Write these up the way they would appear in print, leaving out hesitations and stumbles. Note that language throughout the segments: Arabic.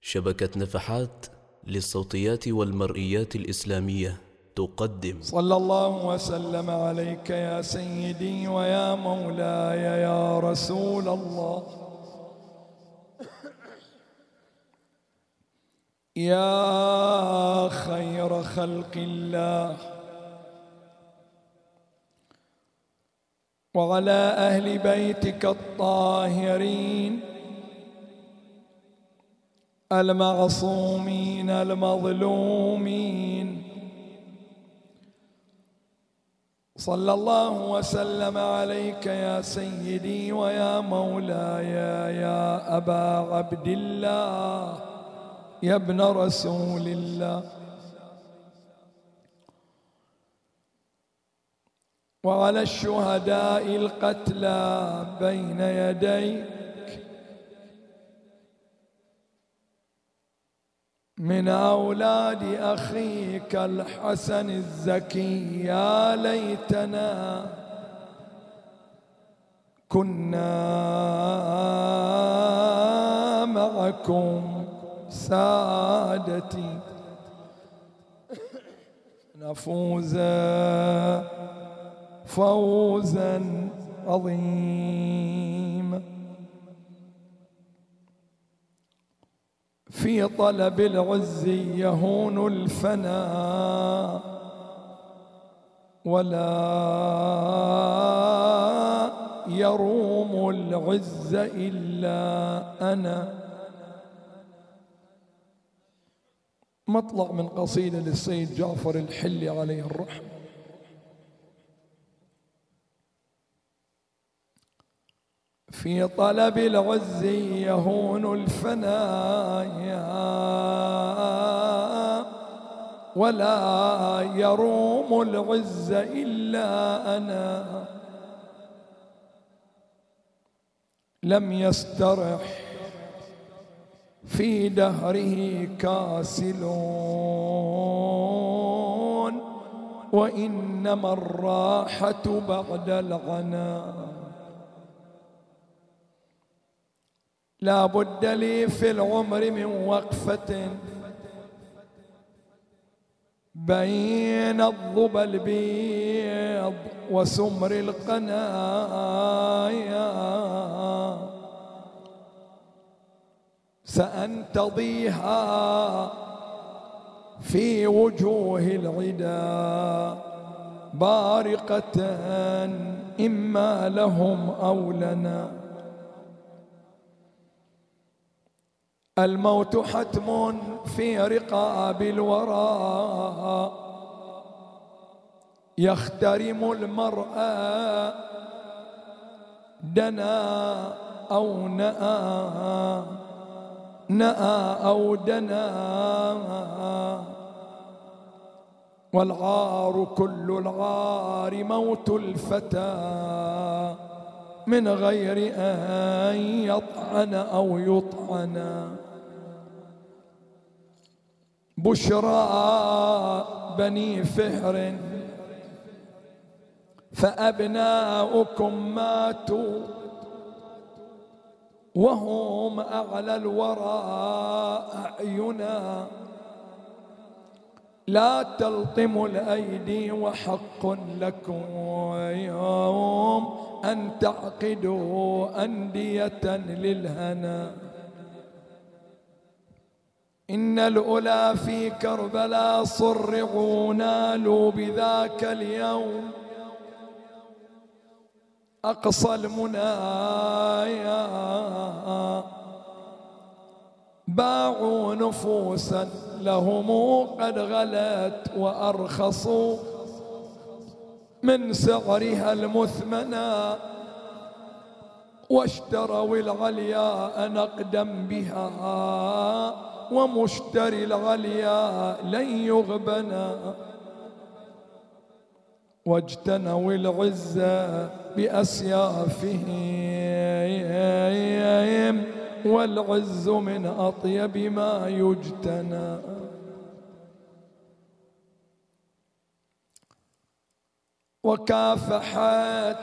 شبكة نفحات للصوتيات والمرئيات الإسلامية تقدم. صلى الله وسلم عليك يا سيدي ويا مولاي يا رسول الله، يا خير خلق الله، وعلى أهل بيتك الطاهرين المعصومين المظلومين. صلى الله وسلم عليك يا سيدي ويا مولاي يا أبا عبد الله يا ابن رسول الله، وعلى الشهداء القتلى بين يديك من أولاد أخيك الحسن الزكي. يا ليتنا كنا معكم سادتي نفوز فوزا عظيما. في طلب العز يهون الفناء، ولا يروم العز إلا أنا. مطلع من قصيدة للسيد جعفر الحلي عليه الرحمة. في طلب العز يهون الفنايا، ولا يروم العز إلا أنا. لم يسترح في دهره كاسلون، وإنما الراحة بعد الغنا. لا بد لي في العمر من وقفة بين الظبى البيض وسمر القنايا، سأنتضيها في وجوه العدا بارقة إما لهم أو لنا. الموت حتم في رقاب الورى، يخترم المرء دنا أو نأى، نأى أو دنا. والعار كل العار موت الفتى من غير أن يطعن أو يطعن. بشرى بني فهر فأبناؤكم ماتوا، وهم أعلى الورى أعينا. لا تلطموا الأيدي وحق لكم يوم أن تعقدوا أندية للهنا. إن الأولى في كربلاء صرعوا نالوا بذاك اليوم أقصى المنايا. باعوا نفوسا لهم قد غلت وأرخصوا من سعرها المثمنى، واشتروا العلياء نقدا بها، ومشتري العلياء لن يغبنا. واجتنوا العزة بأسيافهم، والعز من أطيب ما يجتنى. وكافحت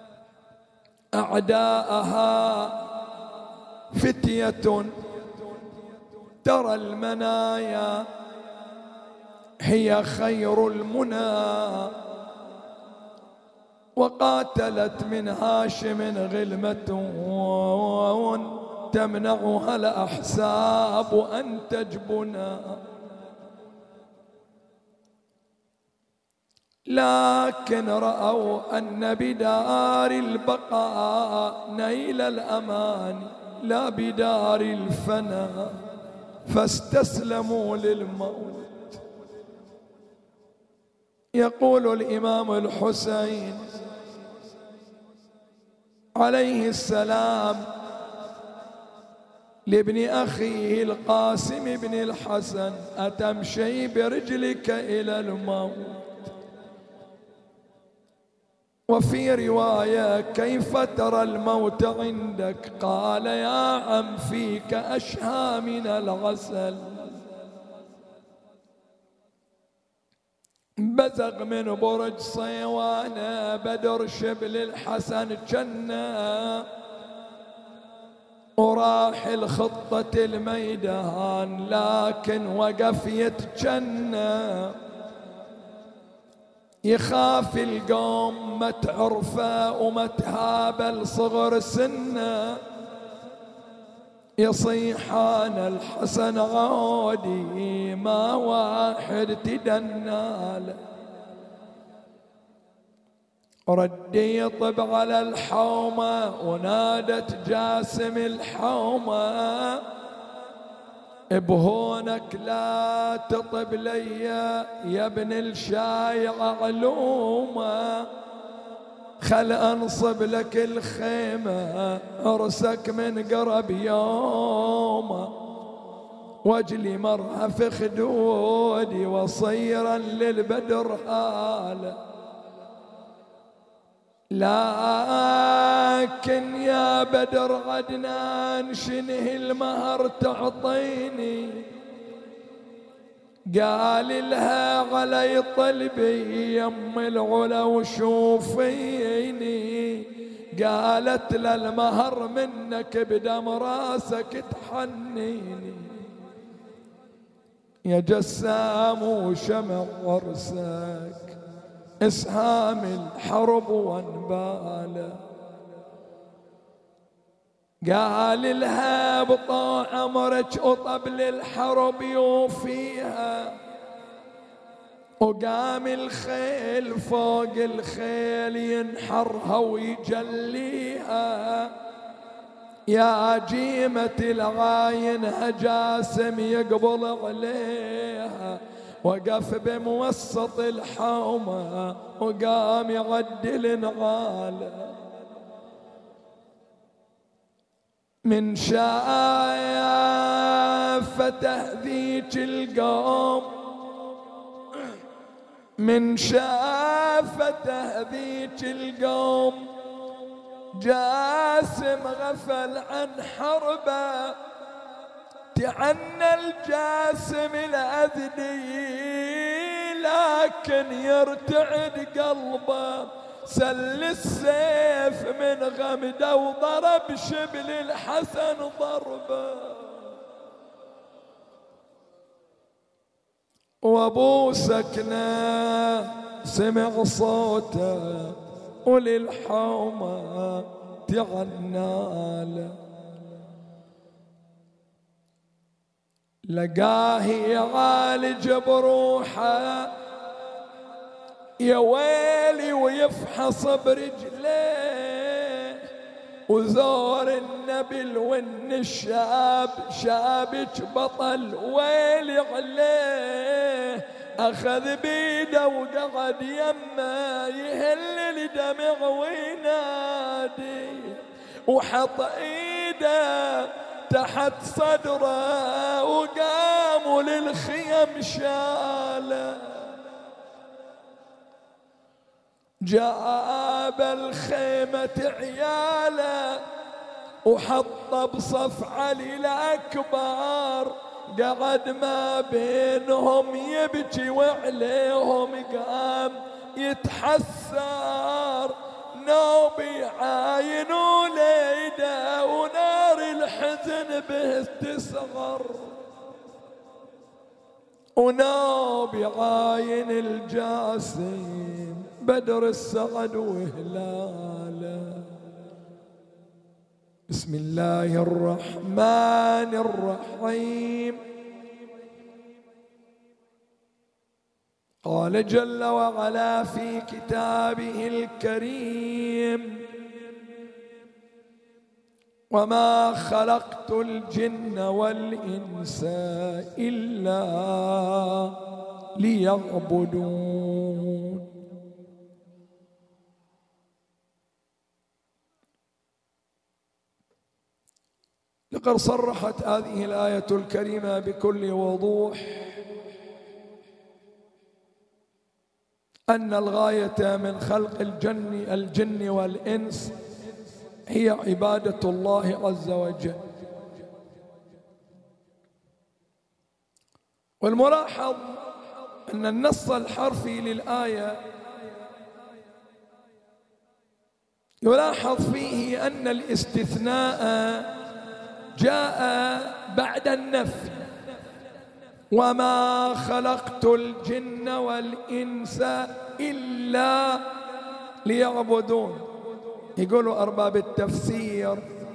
أعداءها فتية ترى المنايا هي خير المنى، وقاتلت من هاشم غلمة تمنعها الأحساب أن تجبنا، لكن رأوا أن بدار البقاء نيل الأمان لا بدار الفنا، فاستسلموا للموت. يقول الإمام الحسين عليه السلام لابن أخيه القاسم بن الحسن: أتمشي برجلك إلى الموت؟ وفي رواية: كيف ترى الموت عندك؟ قال: يا عم فيك أشهى من العسل. بزغ من برج صيوانة بدر شبل الحسن جنة، وراح الخطة الميدان لكن وقف يتجنى، يخاف القوم ما تعرفه وما تهابل صغر سنه، يصيح أنا الحسن عودي ما واحد تدناله، ردي يطب على الحومة ونادت جاسم الحومة: بهونك لا تطب لي يا ابن الشايع علومة، خل أنصب لك الخيمة عرسك من قرب يوم، واجلي مرهف خدودي وصيرا للبدر حاله، لكن يا بدر عدنان شنه المهر تعطيني؟ قال لها علي طلبي يم العلا وشوفيني، قالت له المهر منك بدم راسك تحنيني، يا جسام وشمع عرسك اسهام الحرب وانباله، قال لها بطاع عمرك اطب للحرب يوفيها، وقام الخيل فوق الخيل ينحرها ويجليها، يا جيمة العاين جاسم يقبل عليها، وقف بموسط الحومة وقام يعدل نعاله، من شافته ذيك القوم، من شافته ذيك القوم جاسم غفل عن حربه، تعنى الجاسم الأذني لكن يرتعد قلبه، سل السيف من غمده وضرب شبل الحسن ضربه، وابو سكنه سمع صوته وللحومه تعناله، لقاه يعالج بروحه يا ويلي ويفحص برجليه، وزور النبل وان الشاب شابك بطل ويلي عليه، اخذ بيده وقعد يمه يهل لدمع وينادي، وحط ايده تحت صدره وقاموا للخيم شاله، جاب الخيمة عياله وحط بصف علي الأكبر، قعد ما بينهم يبكي وعليهم قام يتحسر، نوبي عاينوا ليده ونار الحزن به تسغر، ونابي عاين الجاسم بدر السعد وهلاله. بسم الله الرحمن الرحيم. قال جل وعلا في كتابه الكريم: وما خلقت الجن والإنس إلا ليعبدون. لقد صرحت هذه الآية الكريمة بكل وضوح أن الغاية من خلق الجن والإنس هي عبادة الله عز وجل. والملاحظ أن النص الحرفي للآية يلاحظ فيه أن الاستثناء جاء بعد النفي: وما خلقت الجن والإنس إلا ليعبدون. يقولوا أرباب التفسير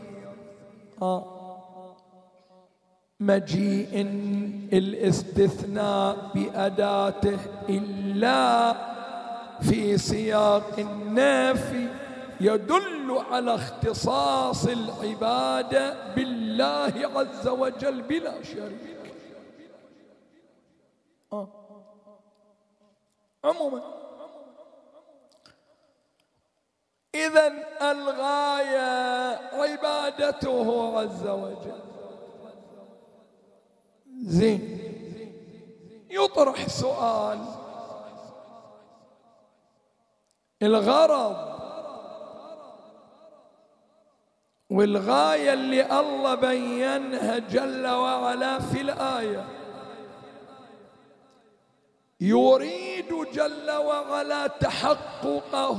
مجيء الاستثناء بأداته إلا في سياق النفي يدل على اختصاص العبادة بالله عز وجل بلا شريك. عموما إذن الغاية عبادته عز وجل. زين، يطرح سؤال: الغرض والغاية اللي الله بينها جل وعلا في الآية يريد جل وعلا تحققه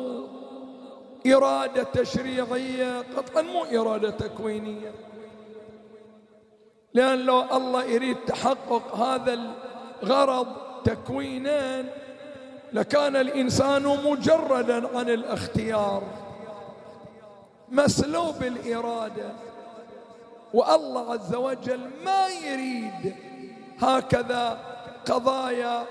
إرادة تشريعية؟ قطعا مو إرادة تكوينية، لأن لو الله يريد تحقق هذا الغرض تكوينا لكان الإنسان مجردا عن الاختيار مسلوب الإرادة، والله عز وجل ما يريد هكذا قضايا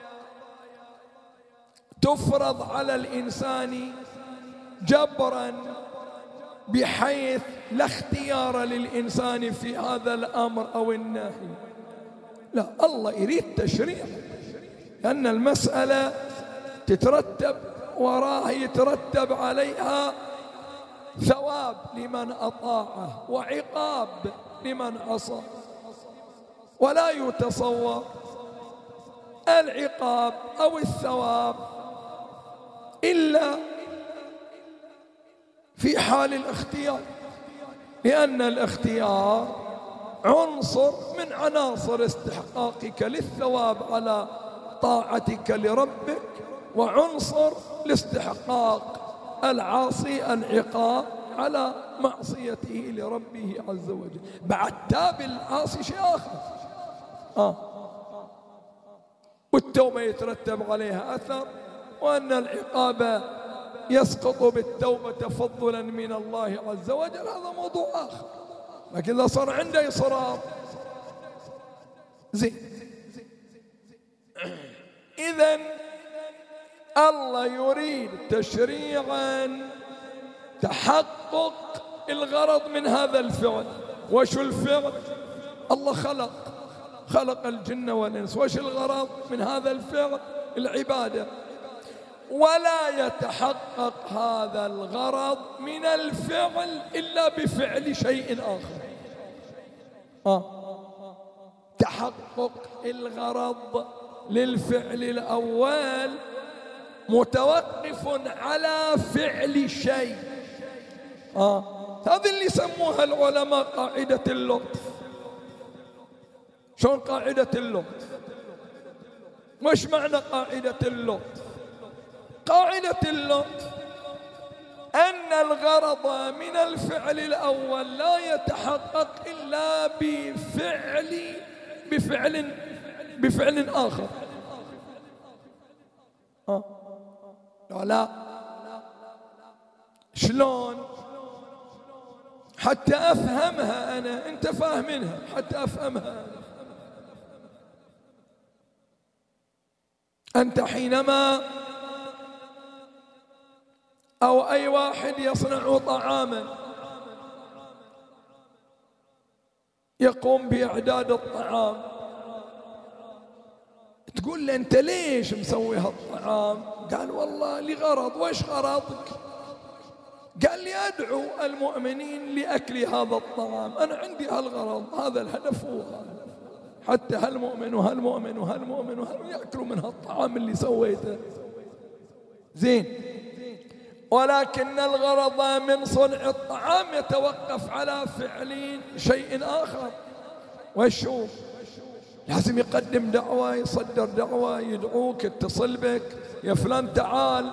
تفرض على الإنسان جبرا بحيث لا اختيار للإنسان في هذا الأمر أو النهي. لا، الله يريد تشريع، لأن المسألة تترتب وراها يترتب عليها ثواب لمن أطاعه وعقاب لمن عصى، ولا يتصور العقاب أو الثواب إلا في حال الاختيار، لأن الاختيار عنصر من عناصر استحقاقك للثواب على طاعتك لربك، وعنصر لاستحقاق العاصي العقاب على معصيته لربه عز وجل. بعد تاب العاصي شيء آخر، والتوبة يترتب عليها أثر، وأن العقاب يسقط بالتوبة تفضلا من الله عز وجل، هذا موضوع آخر. لكن إذا صار عنده إصرار زين. إذن الله يريد تشريعا تحقق الغرض من هذا الفعل. وش الفعل؟ الله خلق الجن والإنس. وش الغرض من هذا الفعل؟ العبادة. ولا يتحقق هذا الغرض من الفعل إلا بفعل شيء آخر. تحقق الغرض للفعل الأول متوقف على فعل شيء. هذا اللي يسموها العلماء قاعدة اللطف. شلون قاعدة اللطف؟ وش معنى قاعدة اللطف؟ قاعدة اللطف أن الغرض من الفعل الأول لا يتحقق إلا بفعل بفعل آخر. لا شلون حتى أفهمها أنا؟ أنت فاهمينها حتى أفهمها. أنت حينما أو أي واحد يصنع طعاما يقوم بإعداد الطعام، تقول له أنت ليش مسوي هالطعام؟ قال والله لغرض. وإيش غرضك؟ قال لي أدعو المؤمنين لأكل هذا الطعام، أنا عندي هالغرض، هذا الهدف هو هذا، حتى هالمؤمن وهالمؤمن وهالمؤمن يأكلوا من هالطعام اللي سويته. زين، ولكن الغرض من صنع الطعام يتوقف على فعل شيء آخر. وشو؟ لازم يقدم دعوة، يصدر دعوة، يدعوك، يتصل بك، يا فلان تعال،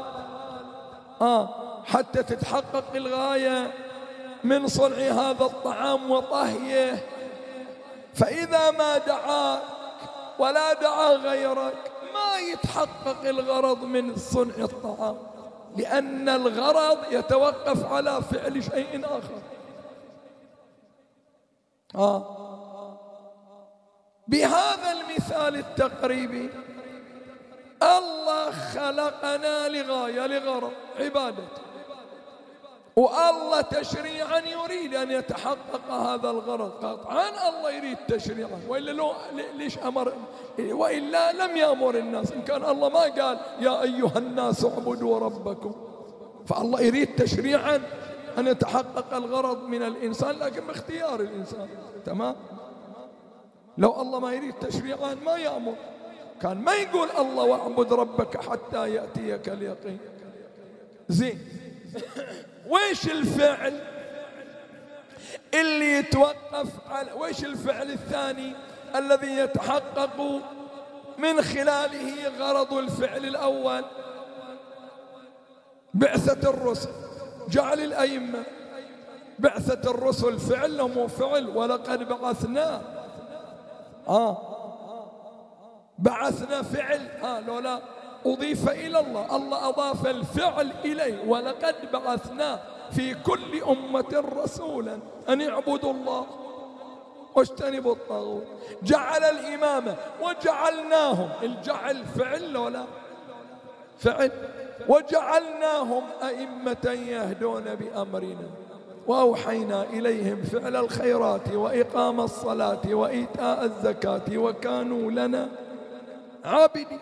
حتى تتحقق الغاية من صنع هذا الطعام وطهيه. فإذا ما دعاك ولا دعا غيرك ما يتحقق الغرض من صنع الطعام، لأن الغرض يتوقف على فعل شيء آخر. بهذا المثال التقريبي الله خلقنا لغاية، لغرض عبادته، والله تشريعا يريد أن يتحقق هذا الغرض. قطعا الله يريد تشريعا، وإلا ليش أمر؟ وإلا لم يأمر الناس. إن كان الله ما قال يا أيها الناس اعبدوا ربكم، فالله يريد تشريعا أن يتحقق الغرض من الإنسان، لكن باختيار الإنسان. تمام؟ لو الله ما يريد تشريعا ما يأمر، كان ما يقول الله واعبد ربك حتى يأتيك اليقين. زين، ويش الفعل اللي يتوقف على، ويش الفعل الثاني الذي يتحقق من خلاله غرض الفعل الأول؟ بعثة الرسل، جعل الأئمة. بعثة الرسل فعل مو فعل؟ ولقد بعثنا، بعثنا فعل، لولا أضيف إلى الله، الله أضاف الفعل إليه. ولقد بعثنا في كل أمة رسولا أن اعبدوا الله واجتنبوا الطاغوت. جعل الإمامة وجعلناهم، الجعل فعل لولا فعل، وجعلناهم أئمة يهدون بأمرنا وأوحينا إليهم فعل الخيرات وإقام الصلاة وإيتاء الزكاة وكانوا لنا عابدين.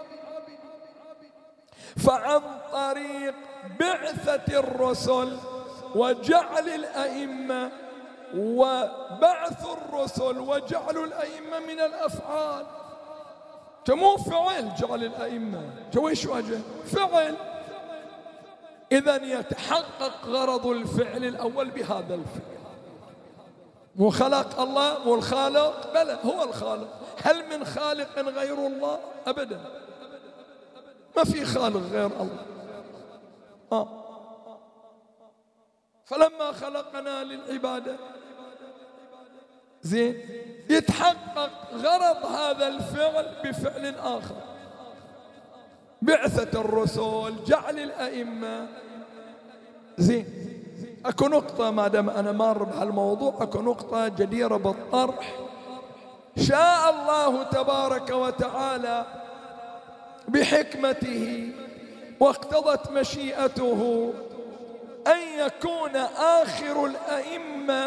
فعن طريق بعثة الرسل وجعل الأئمة وبعث الرسل وجعل الأئمة من الأفعال. مو فعل جعل الأئمة، ويش وجه فعل؟ إذن يتحقق غرض الفعل الأول بهذا الفعل. مو خلق الله، مو الخالق، بلى هو الخالق. هل من خالق غير الله؟ أبدا، ما في خالق غير الله. فلما خلقنا للعبادة، زين، يتحقق غرض هذا الفعل بفعل آخر. بعثة الرسل، جعل الأئمة. زين، أكو نقطة ما دام أنا مار بهالموضوع، أكو نقطة جديرة بالطرح. شاء الله تبارك وتعالى بحكمته واقتضت مشيئته أن يكون آخر الأئمة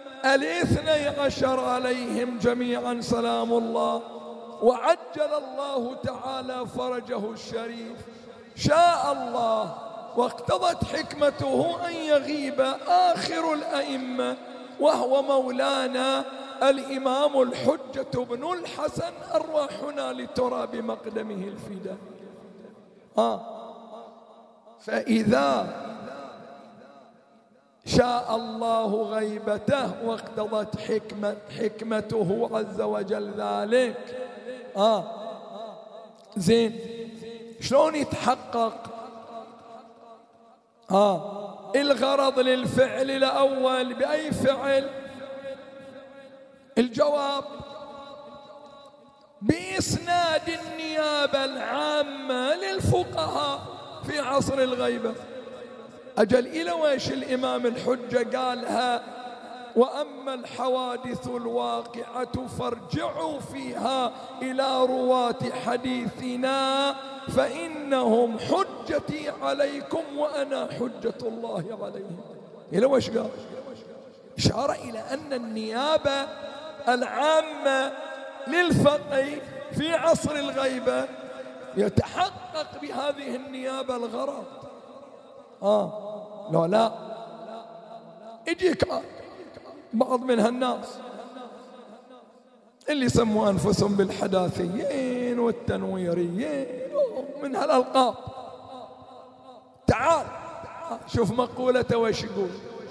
12 عليهم جميعا سلام الله، وعجل الله تعالى فرجه الشريف. شاء الله واقتضت حكمته أن يغيب آخر الأئمة وهو مولانا الإمام الحجة بن الحسن، أرواحنا لترى بمقدمه الفداء. فإذا شاء الله غيبته واقتضت حكمته عز وجل ذلك، زين، شلون يتحقق الغرض للفعل الأول؟ بأي فعل؟ الجواب بإسناد النيابة العامة للفقهاء في عصر الغيبة. أجل إلى ويش الإمام الحجة قالها؟ وأما الحوادث الواقعة فارجعوا فيها إلى رواة حديثنا فإنهم حجتي عليكم وأنا حجة الله عليهم. إلى وش قال؟ إشارة إلى أن النيابة العامة للفقيه في عصر الغيبة يتحقق بهذه النيابة الغرض. لا يجيك بعض من هالناس اللي يسموا أنفسهم بالحداثيين والتنويريين من هالألقاب، تعال شوف مقولته وش يقول.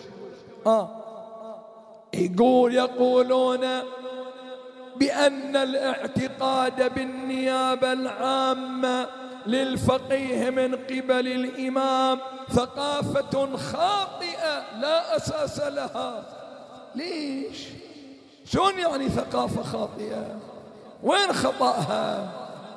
يقولون بأن الاعتقاد بالنيابة العامة للفقيه من قبل الإمام ثقافة خاطئة لا أساس لها. ليش؟ شلون يعني ثقافة خاطئة؟ وين خطأها؟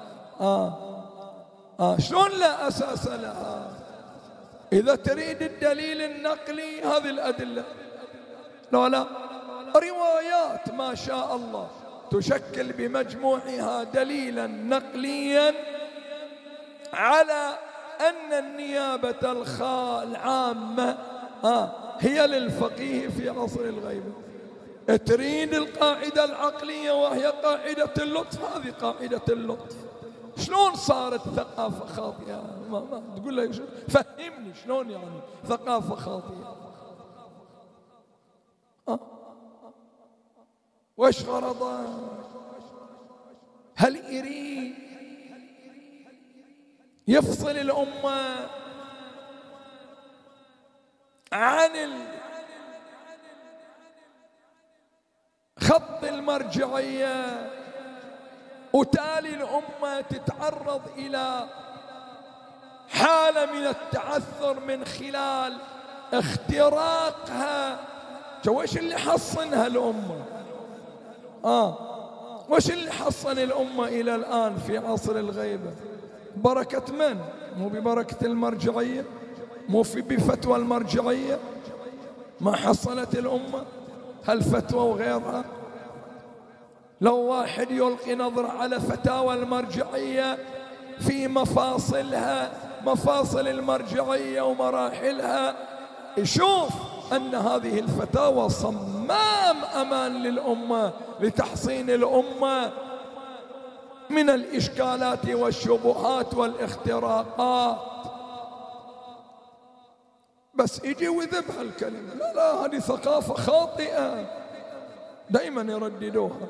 شلون لا أساس لها؟ إذا تريد الدليل النقلي هذه الأدلة، لا روايات ما شاء الله تشكل بمجموعها دليلا نقليا على أن النيابة العامة هي للفقيه في عصر الغيبة. تريد القاعدة العقلية وهي قاعدة اللطف، هذه قاعدة اللطف. شلون صارت ثقافة خاطئة؟ ما تقول لي فهمني شلون يعني ثقافة خاطئة؟ وش غرضه؟ هل يريد يفصل الأمة عن خط المرجعية وتالي الأمة تتعرض إلى حالة من التعثر من خلال اختراقها؟ وش اللي حصنها الأمة؟ وش اللي حصن الأمة إلى الآن في عصر الغيبة؟ بركة من؟ مو ببركة المرجعية؟ مو بفتوى المرجعية؟ ما حصلت الأمة هالفتوى وغيرها؟ لو واحد يلقي نظرة على فتاوى المرجعية في مفاصلها، مفاصل المرجعية ومراحلها، يشوف أن هذه الفتاوى صمام أمان للأمة لتحصين الأمة من الإشكالات والشبهات والاختراقات. بس يجي ويذبح الكلمة. لا هذه ثقافة خاطئة دائما يرددوها.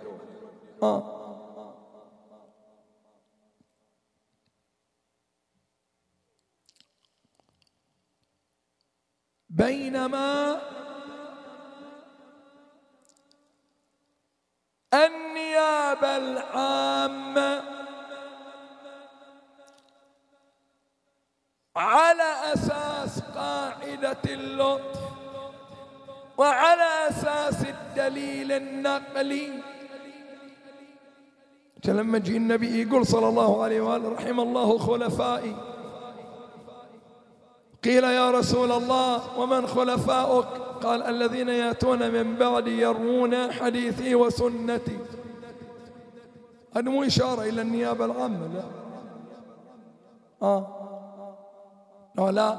بينما النيابة العامة على أساس قاعدة اللطف وعلى أساس الدليل النقلي. لما جاء النبي يقول صلى الله عليه وآله رحم الله خلفائي، قيل يا رسول الله ومن خلفاؤك؟ قال الذين يأتون من بعدي يروون حديثي وسنتي. هذا مو إشارة إلى النيابة العامة، لا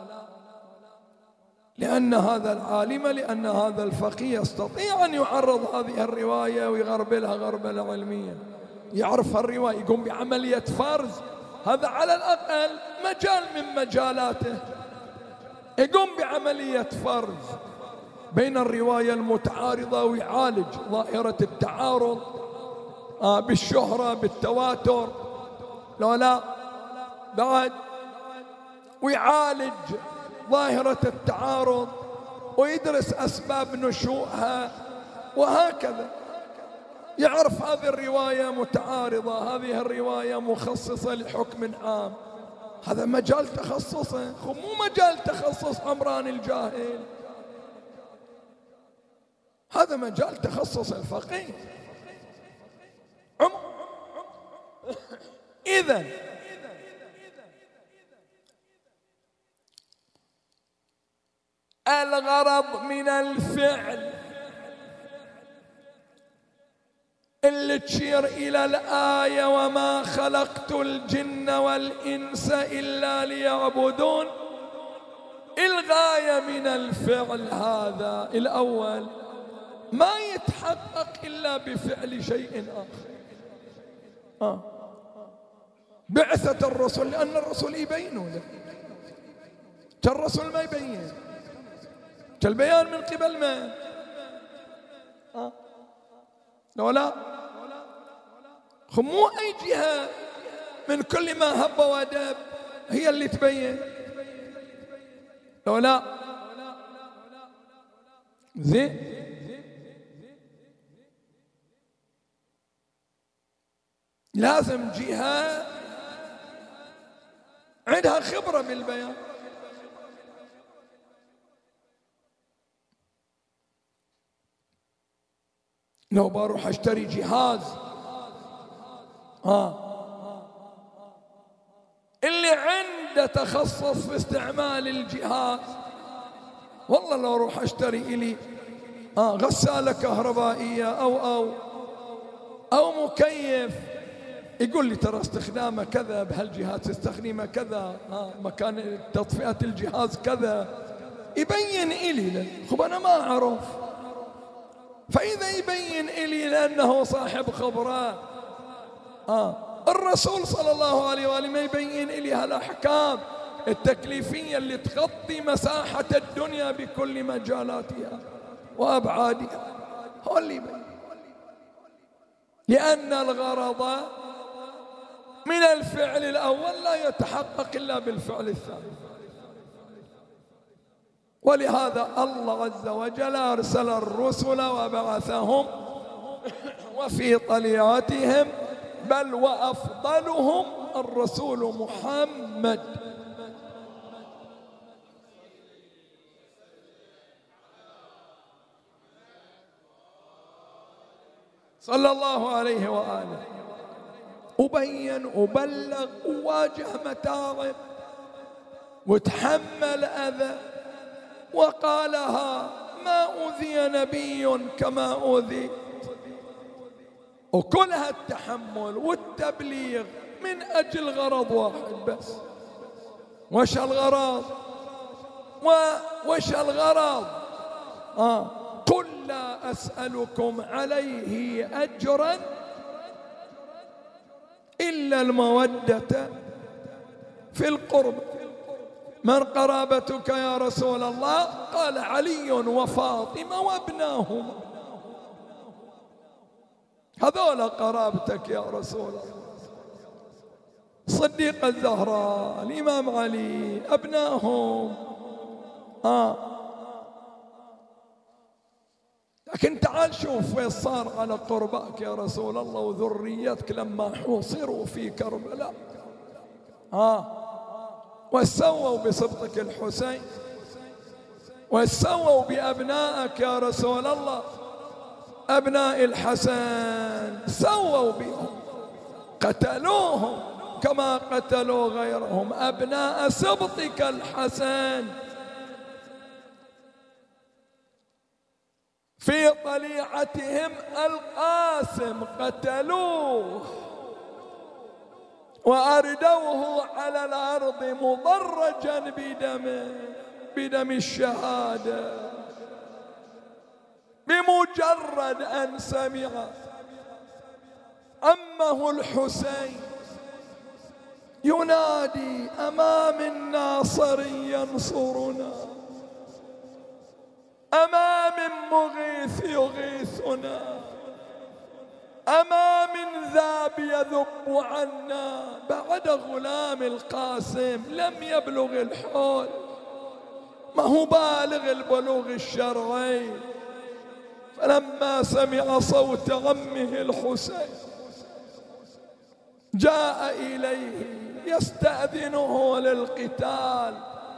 لأن هذا العالم، لأن هذا الفقيه يستطيع أن يعرض هذه الرواية ويغربلها غربلة علمية، يعرف الرواية، يقوم بعملية فرز. هذا على الأقل مجال من مجالاته، يقوم بعملية فرز بين الرواية المتعارضة ويعالج ظاهرة التعارض بالشهرة بالتواتر، لا بعد، ويعالج ظاهرة التعارض ويدرس أسباب نشوئها، وهكذا يعرف هذه الرواية متعارضة، هذه الرواية مخصصة لحكم عام. هذا مجال تخصصه، مو مجال تخصص عمران الجاهل، هذا مجال تخصص الفقيه. إذن الغرض من الفعل اللي تشير إلى الآية وما خلقت الجن والإنس إلا ليعبدون، الغاية من الفعل هذا الأول ما يتحقق إلا بفعل شيء آخر. بعثة الرسل، لأن الرسل يبينوا له، الرسل ما يبين، البيان من قبل من؟ لو لا مو أي جهة من كل ما هب ودب هي اللي تبين، لو لا زين. لازم جهة عندها خبرة بالبيان. لو بروح اشتري جهاز اللي عنده تخصص في استعمال الجهاز، والله لو اروح اشتري لي غسالة كهربائية او مكيف، يقول لي ترى استخدامه كذا، بهالجهاز تستخدمه كذا، مكان تطفئة الجهاز كذا، يبين إلي خب أنا ما أعرف. فإذا يبين إلي لأنه صاحب خبرة، الرسول صلى الله عليه وآله ما يبين إلي هالأحكام التكليفية اللي تغطي مساحة الدنيا بكل مجالاتها وأبعادها، هو اللي يبين. لأن الغرض من الفعل الأول لا يتحقق إلا بالفعل الثاني. ولهذا الله عز وجل أرسل الرسل وبعثهم، وفي طليعتهم بل وأفضلهم الرسول محمد صلى الله عليه وآله، أبين وبلغ وواجه متاعب وتحمل أذى، وقالها ما أوذي نبي كما أوذي، وكل هالتحمل والتبليغ من أجل غرض واحد بس. وش الغرض؟ قل لا أسألكم عليه أجرا إلا المودة في القرب. من قرابتك يا رسول الله؟ قال علي وفاطمة وابناهما، هذول قرابتك يا رسول الله. صديق الزهراء، الإمام علي، أبناهم. لكن تعال شوف وين صار على قرباك يا رسول الله وذريتك لما حوصروا في كربلاء، وسووا بصبتك الحسين، وسووا بأبنائك يا رسول الله، أبناء الحسن سووا بهم، قتلوهم كما قتلوا غيرهم، أبناء سبطك الحسن في طليعتهم القاسم قتلوه وأردوه على الأرض مضرجا بدم الشهادة، بمجرد أن سمع عمه الحسين ينادي أمام الناصر ينصرنا، أمام مغيث يغيثنا، أمام ذاب يذب عنا. بعد غلام القاسم لم يبلغ الحول، ما هو بالغ البلوغ الشرعي. فلما سمع صوت عمه الحسين جاء إليه يستأذنه للقتال،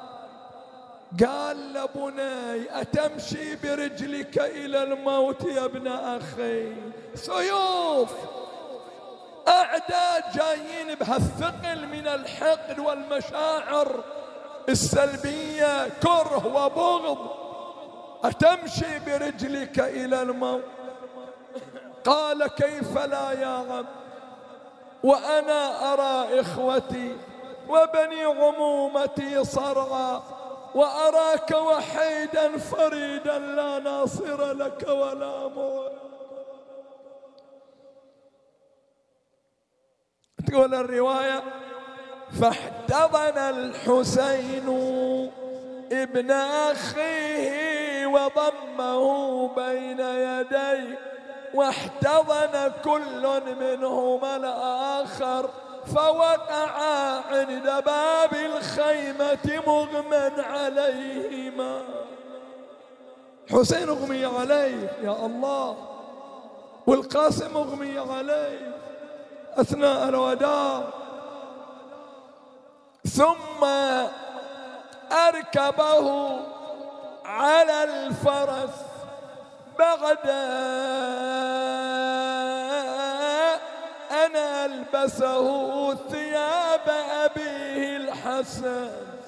قال له بني أتمشي برجلك إلى الموت يا ابن أخي؟ سيوف أعداء جايين بهالثقل من الحقد والمشاعر السلبية، كره وبغض. أتمشي برجلك إلى الموت؟ قال كيف لا يا غم، وأنا أرى إخوتي وبني عمومتي صرعى، وأراك وحيدا فريدا لا ناصر لك ولا معين. تقول الرواية: فاحتضن الحسين ابن أخيه وضمه بين يديه، واحتضن كل منهما الآخر، فوقعا عند باب الخيمة مغمى عليهما. حسين أغمي عليه يا الله، والقاسم أغمي عليه أثناء الوداع. ثم أركبه على الفرس بعد أن ألبسه ثياب أبيه الحسن،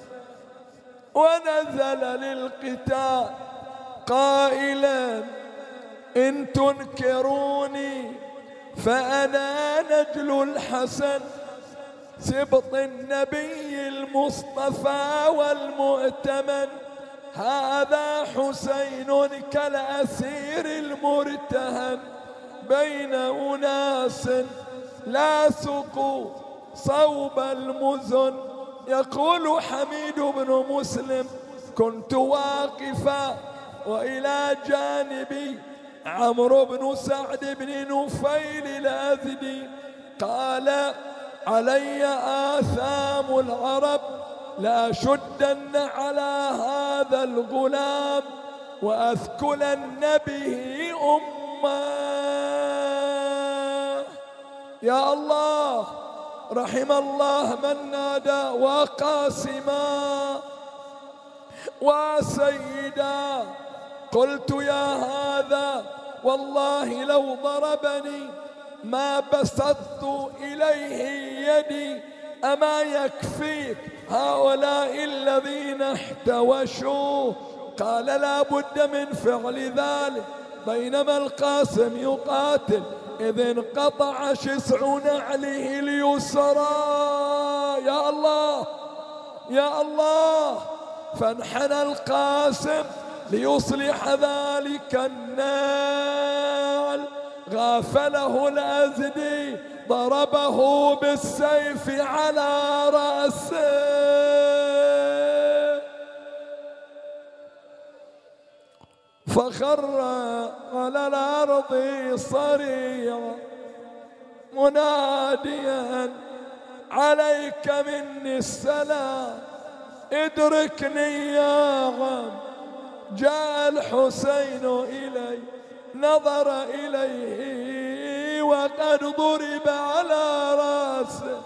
ونزل للقتال قائلا: إن تنكروني فأنا نجل الحسن سبط النبي المصطفى والمؤتمن، هذا حسين كالأسير المرتهن بين أناس لاصقوا صوب المزن. يقول حميد بن مسلم: كنت واقفا وإلى جانبي عمرو بن سعد بن نفيل الأزدي، قال: علي آثام العرب لأشدن على هذا الغلام وأثكلن به أمه. يا الله، رحم الله من نادى وقاسما وسيدا. قلت: يا هذا والله لو ضربني ما بسطت إليه يدي، أما يكفيك هؤلاء الذين احتوشوه؟ قال: لا بد من فعل ذلك. بينما القاسم يقاتل إذ انقطع شسع نعله اليسرى. يا الله يا الله، فانحنى القاسم ليصلح ذلك النعل، غافله الأزدي ضربه بالسيف على رأسه، فخر على الأرض صريعا مناديا: عليك مني السلام، ادركني يا غم. جاء الحسين إلي، نظر إليه وقد ضرب على رأسه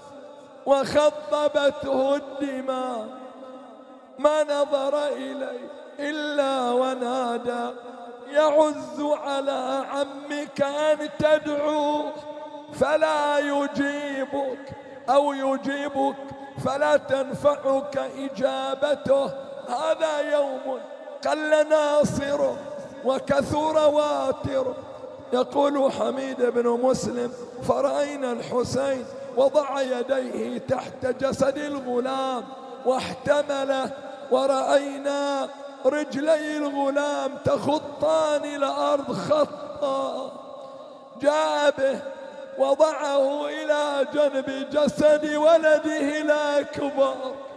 وخضبته الدماء، ما نظر إليه إلا ونادى: يعز على عمك أن تدعوه فلا يجيبك، أو يجيبك فلا تنفعك إجابته. هذا يوم قل ناصره وكثر واتره. يقول حميد بن مسلم: فرأينا الحسين وضع يديه تحت جسد الغلام واحتمله، ورأينا رجلي الغلام تخطان الأرض خطا. جاء به وضعه إلى جنب جسد ولده الأكبر،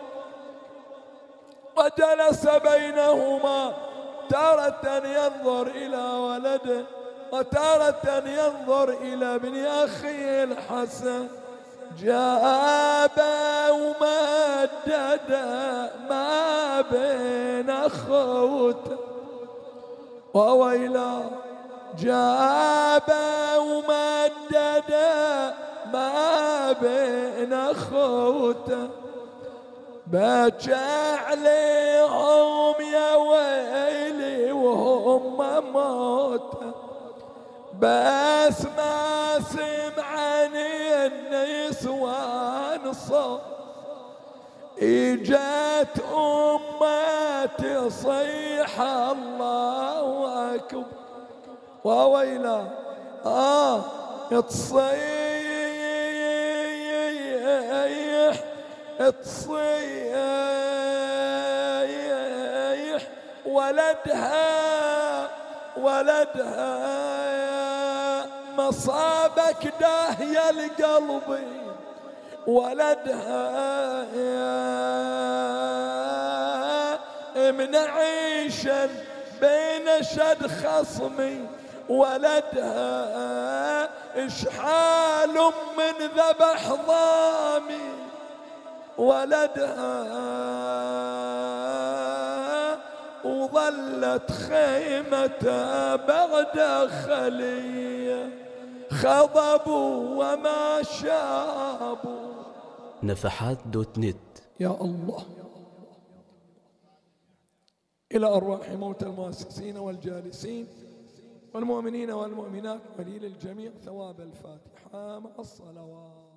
وجلس بينهما، تارة ينظر إلى ولده وتارة ينظر إلى ابن أخيه الحسن. جاب ومدد ما بين أخوته، وويلا جاب ومدد ما بين أخوته، بكى عليهم يا ويلي وهم موتى، بس ما سمعني نسوان صار إجت أمتي صيح الله أكبر وويلا تصيح ولدها مصابك داهية لقلبي ولدها منعيشا بين شد خصمي ولدها إشحال من ذبح ضامي ولدها وظلت خيمته بعد خلية خضبوا وما شابوا. نفحات.net. يا الله إلى أرواح موتى المؤسسين والجالسين والمؤمنين والمؤمنات ولي للجميع ثواب الفاتحة مع الصلوات.